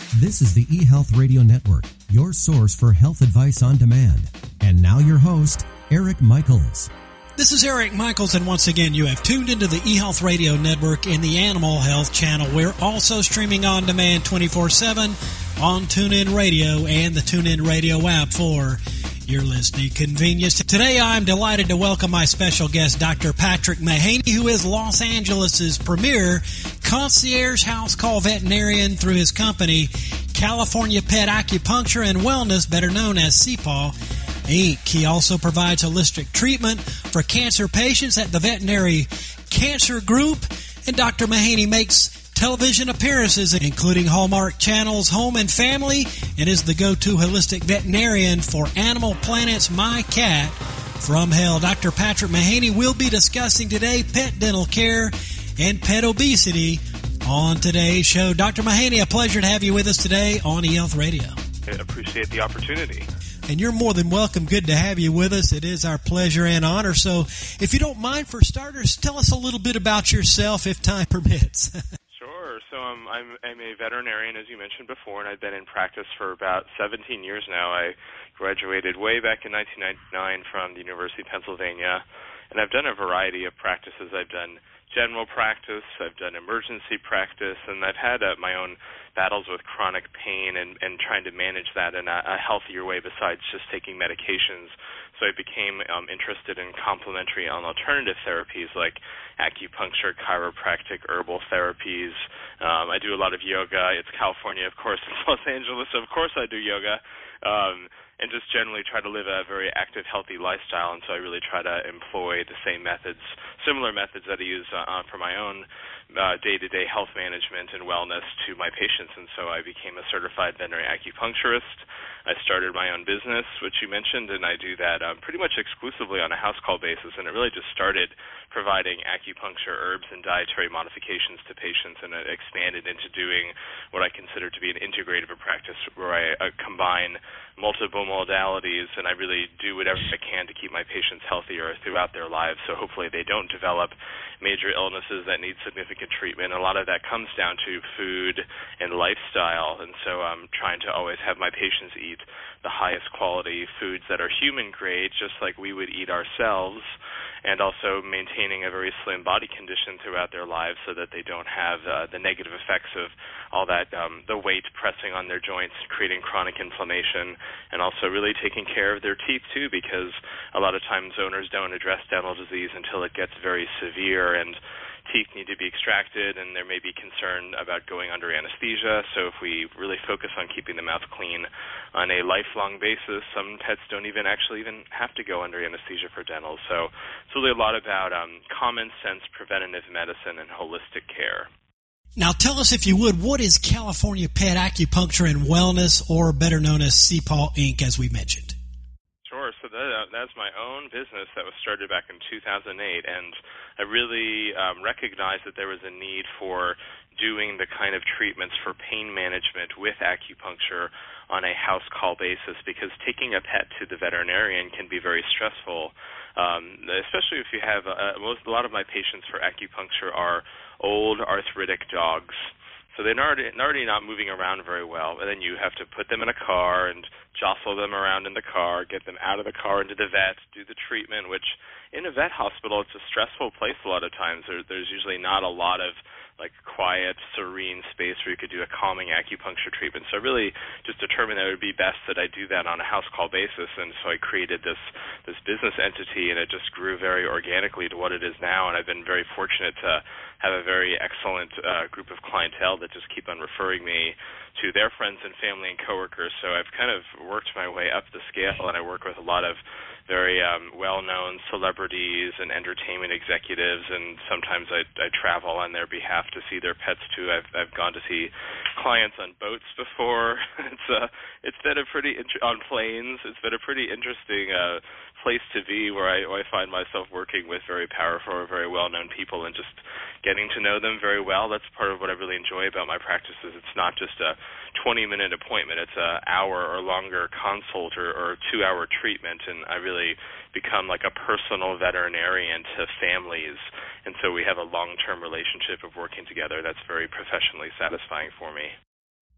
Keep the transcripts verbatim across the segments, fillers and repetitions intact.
This is the eHealth Radio Network, your source for health advice on demand. And now your host, Eric Michaels. This is Eric Michaels, and once again, you have tuned into the eHealth Radio Network and the Animal Health Channel. We're also streaming on demand twenty-four seven on TuneIn Radio and the TuneIn Radio app for your listening convenience. Today, I'm delighted to welcome my special guest, Doctor Patrick Mahaney, who is Los Angeles' premier concierge house call veterinarian through his company, California Pet Acupuncture and Wellness, better known as C P A W Incorporated. He also provides holistic treatment for cancer patients at the Veterinary Cancer Group, and Doctor Mahaney makes television appearances, including Hallmark Channel's Home and Family, and is the go-to holistic veterinarian for Animal Planet's My Cat from Hell. Doctor Patrick Mahaney will be discussing today pet dental care and pet obesity on today's show. Doctor Mahaney, a pleasure to have you with us today on eHealth Radio. I appreciate the opportunity. And you're more than welcome. Good to have you with us. It is our pleasure and honor. So if you don't mind, for starters, tell us a little bit about yourself, if time permits. Sure. So um, I'm, I'm a veterinarian, as you mentioned before, and I've been in practice for about seventeen years now. I graduated way back in nineteen ninety-nine from the University of Pennsylvania, and I've done a variety of practices. I've done general practice, I've done emergency practice, and I've had uh, my own battles with chronic pain and, and trying to manage that in a, a healthier way besides just taking medications. So I became um, interested in complementary and alternative therapies like acupuncture, chiropractic, herbal therapies. Um, I do a lot of yoga. It's California, of course. It's Los Angeles, so of course I do yoga. Um, and just generally try to live a very active, healthy lifestyle. And so I really try to employ the same methods, similar methods that I use uh, for my own uh, day-to-day health management and wellness to my patients. And so I became a certified veterinary acupuncturist. I started my own business, which you mentioned, and I do that um, pretty much exclusively on a house call basis. And it really just started providing acupuncture, herbs, and dietary modifications to patients, and it expanded into doing what I consider to be an integrative practice where I uh, combine multiple modalities, and I really do whatever I can to keep my patients healthier throughout their lives, so hopefully they don't develop major illnesses that need significant treatment. A lot of that comes down to food and lifestyle, and so I'm trying to always have my patients eat the highest quality foods that are human grade, just like we would eat ourselves, and also maintaining a very slim body condition throughout their lives so that they don't have uh, the negative effects of all that, um, the weight pressing on their joints, creating chronic inflammation, and also really taking care of their teeth too, because a lot of times owners don't address dental disease until it gets very severe, and teeth need to be extracted, and there may be concern about going under anesthesia. So if we really focus on keeping the mouth clean on a lifelong basis, some pets don't even actually even have to go under anesthesia for dental. So it's really a lot about um, common sense preventative medicine and holistic care. Now tell us, if you would, what is California Pet Acupuncture and Wellness, or better known as C P A W Incorporated, as we mentioned? Sure. So that, uh, that's my own business that was started back in two thousand eight, and I really um, recognized that there was a need for doing the kind of treatments for pain management with acupuncture on a house call basis, because taking a pet to the veterinarian can be very stressful, um, especially if you have uh, most, a lot of my patients for acupuncture are old arthritic dogs. So they're already, already not moving around very well, and then you have to put them in a car and jostle them around in the car, get them out of the car into the vet, do the treatment, which in a vet hospital, it's a stressful place a lot of times. There, there's usually not a lot of like quiet, serene space where you could do a calming acupuncture treatment. So I really just determined that it would be best that I do that on a house call basis, and so I created this this business entity, and it just grew very organically to what it is now, and I've been very fortunate to have a very excellent uh, group of clientele that just keep on referring me to their friends and family and coworkers. So I've kind of worked my way up the scale, and I work with a lot of very um, well-known celebrities and entertainment executives, and sometimes I, I travel on their behalf to see their pets too. I've I've gone to see clients on boats before. It's uh it's been a pretty int- on planes. It's been a pretty interesting uh, place to be, where I, where I find myself working with very powerful or very well-known people and just getting to know them very well. That's part of what I really enjoy about my practices. It's not just a twenty-minute appointment. It's an hour or longer consult or, or two-hour treatment, and I really become like a personal veterinarian to families. And so we have a long-term relationship of working together that's very professionally satisfying for me.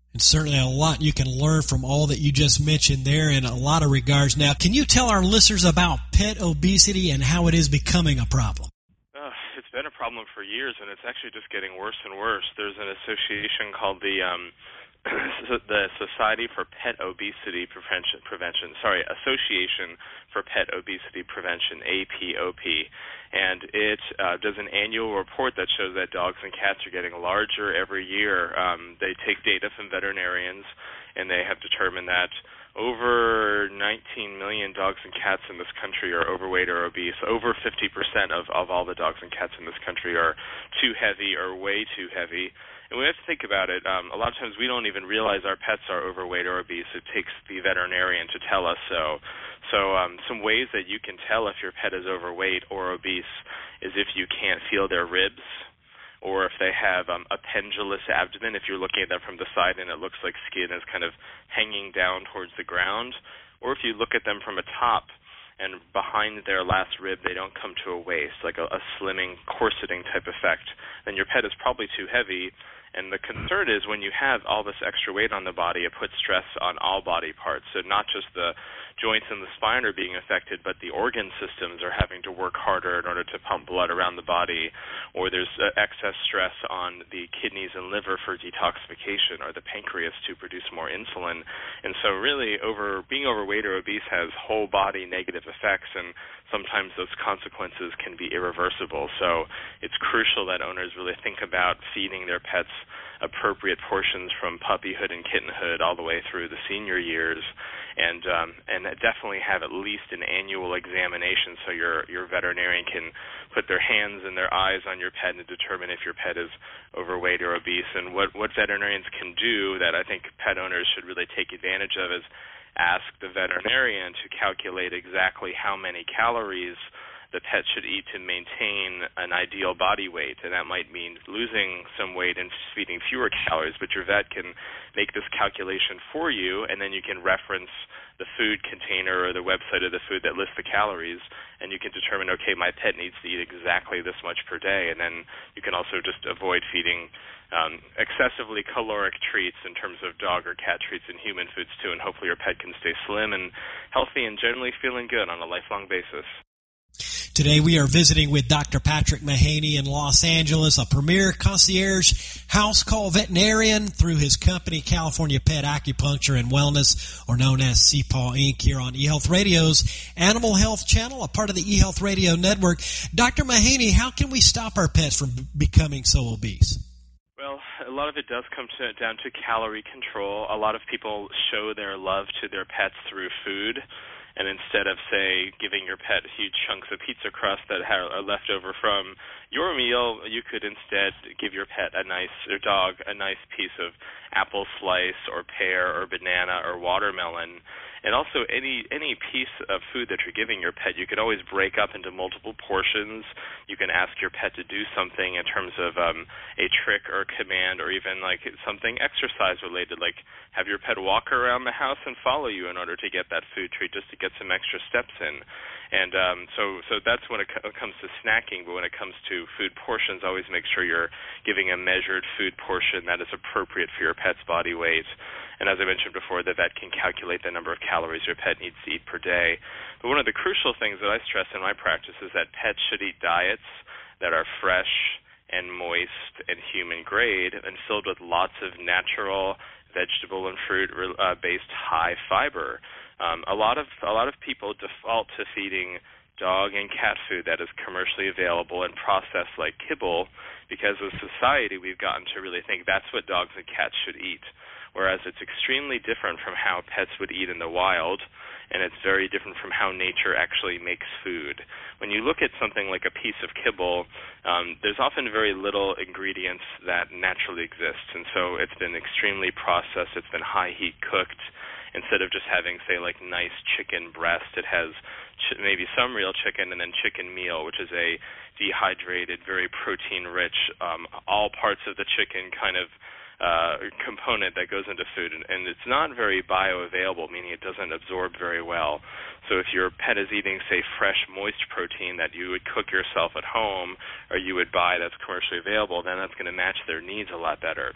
And certainly a lot you can learn from all that you just mentioned there in a lot of regards. Now, can you tell our listeners about pet obesity and how it is becoming a problem? Uh, it's been a problem for years, and it's actually just getting worse and worse. There's an association called the um, the Society for Pet Obesity Prevention, Prevention, sorry, Association for Pet Obesity Prevention, A P O P, and it uh, does an annual report that shows that dogs and cats are getting larger every year. Um, they take data from veterinarians, and they have determined that over nineteen million dogs and cats in this country are overweight or obese. Over fifty percent of, of all the dogs and cats in this country are too heavy or way too heavy. And we have to think about it. Um, a lot of times we don't even realize our pets are overweight or obese. It takes the veterinarian to tell us so. So um, some ways that you can tell if your pet is overweight or obese is if you can't feel their ribs, or if they have um, a pendulous abdomen, if you're looking at them from the side and it looks like skin is kind of hanging down towards the ground, or if you look at them from a top and behind their last rib they don't come to a waist, like a, a slimming, corseting type effect, then your pet is probably too heavy. And the concern is when you have all this extra weight on the body, it puts stress on all body parts. So not just the joints and the spine are being affected, but the organ systems are having to work harder in order to pump blood around the body, or there's uh, excess stress on the kidneys and liver for detoxification, or the pancreas to produce more insulin. And so really over being overweight or obese has whole body negative effects, and sometimes those consequences can be irreversible. So it's crucial that owners really think about feeding their pets appropriate portions from puppyhood and kittenhood all the way through the senior years, and um, and definitely have at least an annual examination so your your veterinarian can put their hands and their eyes on your pet and determine if your pet is overweight or obese. And what, what veterinarians can do that I think pet owners should really take advantage of is ask the veterinarian to calculate exactly how many calories the pet should eat to maintain an ideal body weight, and that might mean losing some weight and feeding fewer calories, but your vet can make this calculation for you, and then you can reference the food container or the website of the food that lists the calories, and you can determine, okay, my pet needs to eat exactly this much per day, and then you can also just avoid feeding um, excessively caloric treats in terms of dog or cat treats and human foods too, and hopefully your pet can stay slim and healthy and generally feeling good on a lifelong basis. Today we are visiting with Doctor Patrick Mahaney in Los Angeles, a premier concierge house call veterinarian through his company California Pet Acupuncture and Wellness, or known as C P A W Incorporated, here on eHealth Radio's Animal Health Channel, a part of the eHealth Radio Network. Doctor Mahaney, how can we stop our pets from becoming so obese? Well, a lot of it does come to, down to calorie control. A lot of people show their love to their pets through food. And instead of, say, giving your pet huge chunks of pizza crust that are left over from your meal, you could instead give your pet a nice, or dog, a nice piece of apple slice or pear or banana or watermelon. And also any any piece of food that you're giving your pet, you could always break up into multiple portions. You can ask your pet to do something in terms of um, a trick or command, or even like something exercise related, like have your pet walk around the house and follow you in order to get that food treat, just to get some extra steps in. And um, so so that's when it co- comes to snacking, but when it comes to food portions, always make sure you're giving a measured food portion that is appropriate for your pet's body weight. And as I mentioned before, the vet can calculate the number of calories your pet needs to eat per day. But one of the crucial things that I stress in my practice is that pets should eat diets that are fresh and moist and human grade and filled with lots of natural vegetable and fruit-based uh, high fiber. Um, a lot of a lot of people default to feeding dog and cat food that is commercially available and processed like kibble, because as a society we've gotten to really think that's what dogs and cats should eat, whereas it's extremely different from how pets would eat in the wild, and it's very different from how nature actually makes food. When you look at something like a piece of kibble, um, there's often very little ingredients that naturally exist, and so it's been extremely processed, it's been high heat cooked. Instead of just having, say, like nice chicken breast, it has ch- maybe some real chicken and then chicken meal, which is a dehydrated, very protein-rich, um, all parts of the chicken kind of uh, component that goes into food. And, and it's not very bioavailable, meaning it doesn't absorb very well. So if your pet is eating, say, fresh, moist protein that you would cook yourself at home or you would buy that's commercially available, then that's going to match their needs a lot better.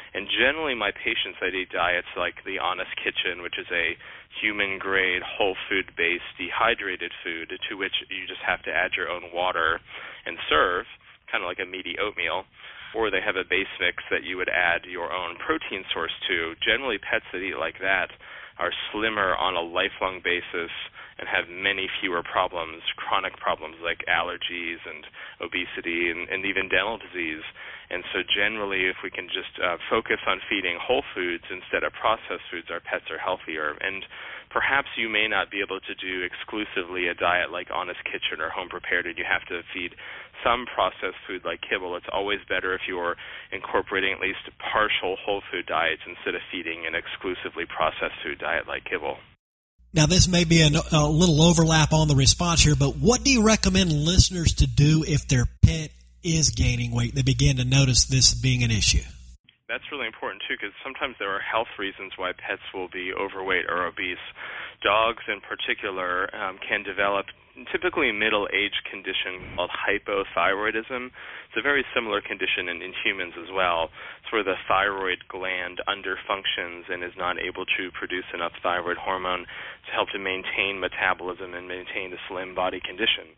And generally my patients, I eat diets like the Honest Kitchen, which is a human-grade, whole food-based, dehydrated food to which you just have to add your own water and serve, kind of like a meaty oatmeal. Or they have a base mix that you would add your own protein source to. Generally, pets that eat like that are slimmer on a lifelong basis and have many fewer problems, chronic problems like allergies and obesity and, and even dental disease. And so generally, if we can just uh, focus on feeding whole foods instead of processed foods, our pets are healthier. And perhaps you may not be able to do exclusively a diet like Honest Kitchen or Home Prepared, and you have to feed some processed food like kibble. It's always better if you're incorporating at least partial whole food diets instead of feeding an exclusively processed food diet like kibble. Now, this may be a, a little overlap on the response here, but what do you recommend listeners to do if their pet is gaining weight? They begin to notice this being an issue. That's really important, too, because sometimes there are health reasons why pets will be overweight or obese. Dogs, in particular, um, can develop typically a middle-aged condition called hypothyroidism. It's a very similar condition in, in humans as well. It's where the thyroid gland underfunctions and is not able to produce enough thyroid hormone to help to maintain metabolism and maintain the slim body condition.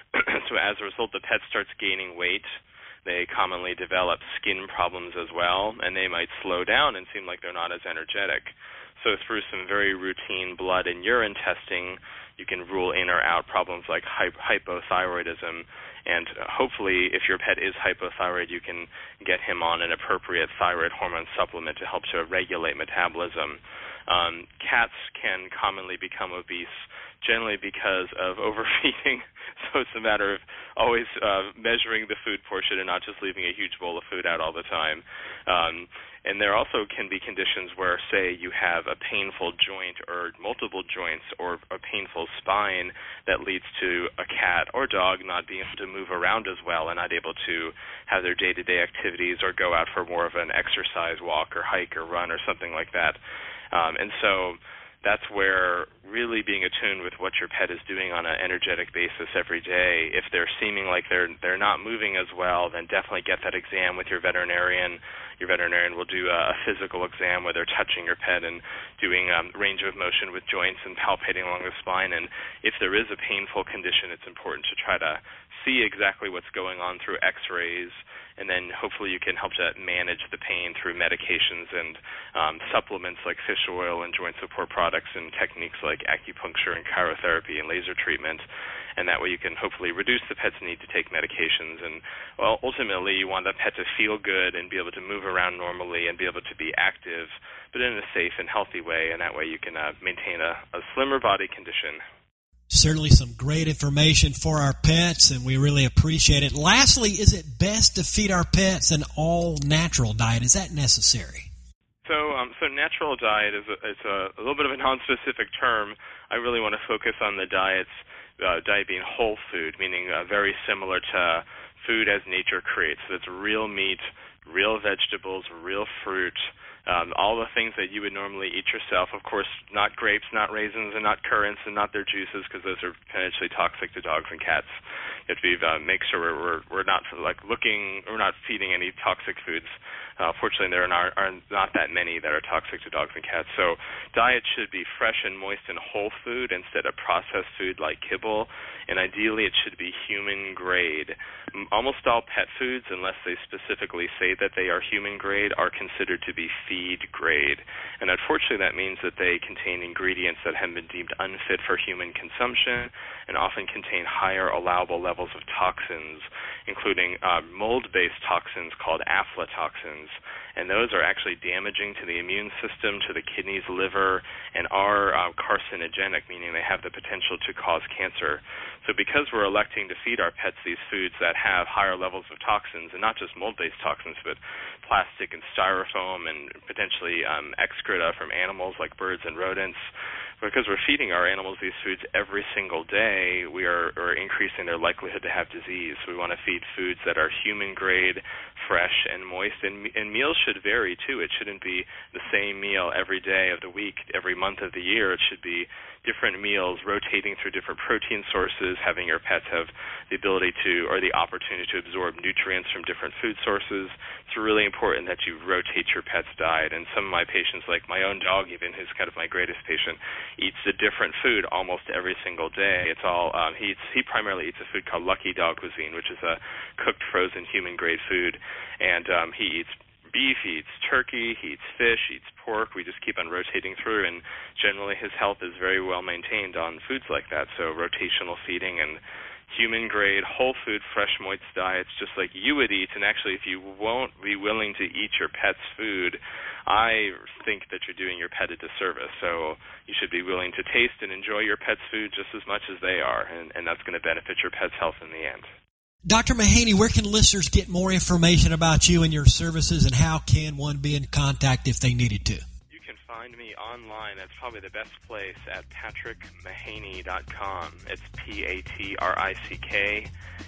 So as a result, the pet starts gaining weight. They commonly develop skin problems as well, and they might slow down and seem like they're not as energetic. So through some very routine blood and urine testing, you can rule in or out problems like hypothyroidism. And hopefully, if your pet is hypothyroid, you can get him on an appropriate thyroid hormone supplement to help to regulate metabolism. Um, cats can commonly become obese, generally because of overfeeding. So it's a matter of always uh, measuring the food portion and not just leaving a huge bowl of food out all the time. Um, and there also can be conditions where, say, you have a painful joint or multiple joints or a painful spine that leads to a cat or dog not being able to move around as well and not able to have their day-to-day activities or go out for more of an exercise walk or hike or run or something like that. Um, and so that's where really being attuned with what your pet is doing on an energetic basis every day. If they're seeming like they're they're not moving as well, then definitely get that exam with your veterinarian. Your veterinarian will do a physical exam where they're touching your pet and doing um, range of motion with joints and palpating along the spine. And if there is a painful condition, it's important to try to see exactly what's going on through x-rays, and then hopefully you can help to manage the pain through medications and um, supplements like fish oil and joint support products and techniques like acupuncture and chirotherapy and laser treatment. And that way you can hopefully reduce the pet's need to take medications. And, well, ultimately you want the pet to feel good and be able to move around normally and be able to be active, but in a safe and healthy way, and that way you can uh, maintain a, a slimmer body condition. Certainly some great information for our pets, and we really appreciate it. Lastly, is it best to feed our pets an all-natural diet? Is that necessary? So, um, so natural diet is a, it's a, a little bit of a non-specific term. I really want to focus on the diets, uh, diet being whole food, meaning uh, very similar to food as nature creates. So it's real meat, real vegetables, real fruit, Um, all the things that you would normally eat yourself. Of course, not grapes, not raisins, and not currants, and not their juices, because those are potentially toxic to dogs and cats. You have to be, uh, make sure we're, we're we're not like looking, we're not feeding any toxic foods. Uh, fortunately, there are, are not that many that are toxic to dogs and cats. So diet should be fresh and moist and whole food instead of processed food like kibble, and ideally it should be human grade. Almost all pet foods, unless they specifically say that they are human grade, are considered to be feed grade. And unfortunately that means that they contain ingredients that have been deemed unfit for human consumption and often contain higher allowable levels of toxins, including uh, mold-based toxins called aflatoxins. And those are actually damaging to the immune system, to the kidneys, liver, and are uh, carcinogenic, meaning they have the potential to cause cancer. So because we're electing to feed our pets these foods that have higher levels of toxins, and not just mold-based toxins, but plastic and styrofoam and potentially um, excreta from animals like birds and rodents, because we're feeding our animals these foods every single day, we are, are increasing their likelihood to have disease. So we want to feed foods that are human grade, fresh and moist, and, and meals should vary too. It shouldn't be the same meal every day of the week, every month of the year. It should be different meals, rotating through different protein sources, having your pets have the ability to, or the opportunity to absorb nutrients from different food sources. It's really important that you rotate your pet's diet. And some of my patients, like my own dog even, who's kind of my greatest patient, eats a different food almost every single day. It's all, um, he eats, he primarily eats a food called Lucky Dog Cuisine, which is a cooked, frozen, human-grade food. And um, he eats beef, he eats turkey, he eats fish, he eats pork. We just keep on rotating through, and generally his health is very well maintained on foods like that. So rotational feeding and human-grade, whole food, fresh, moist diets, just like you would eat. And actually, if you won't be willing to eat your pet's food, I think that you're doing your pet a disservice. So you should be willing to taste and enjoy your pet's food just as much as they are, and, and that's going to benefit your pet's health in the end. Doctor Mahaney, where can listeners get more information about you and your services, and how can one be in contact if they needed to? You can find me online. That's probably the best place, at patrick mahaney dot com. It's P A T R I C K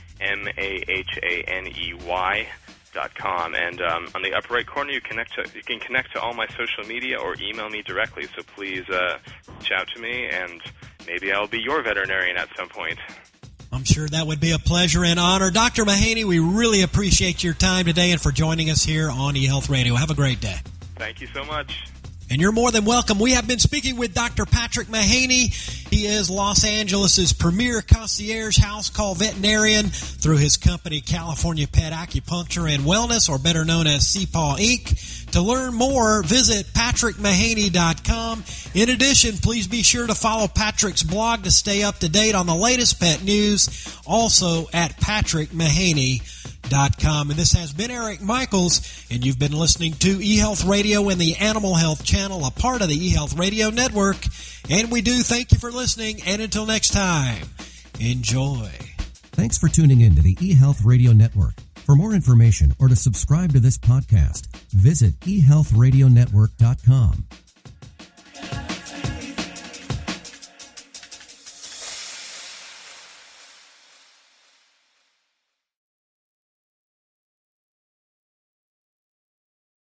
M A H A N E Y dot com. And um, on the upper right corner, you connect to, you can connect to all my social media or email me directly. So please uh, reach out to me, and maybe I'll be your veterinarian at some point. I'm sure that would be a pleasure and honor. Doctor Mahaney, we really appreciate your time today and for joining us here on eHealth Radio. Have a great day. Thank you so much. And you're more than welcome. We have been speaking with Doctor Patrick Mahaney. He is Los Angeles' premier concierge house call veterinarian through his company California Pet Acupuncture and Wellness, or better known as C P A W Incorporated. To learn more, visit patrick mahaney dot com. In addition, please be sure to follow Patrick's blog to stay up to date on the latest pet news, also at patrick mahaney dot com. And this has been Eric Michaels, and you've been listening to eHealth Radio and the Animal Health Channel, a part of the eHealth Radio Network. And we do thank you for listening, and until next time, enjoy. Thanks for tuning in to the eHealth Radio Network. For more information or to subscribe to this podcast, visit e health radio network dot com.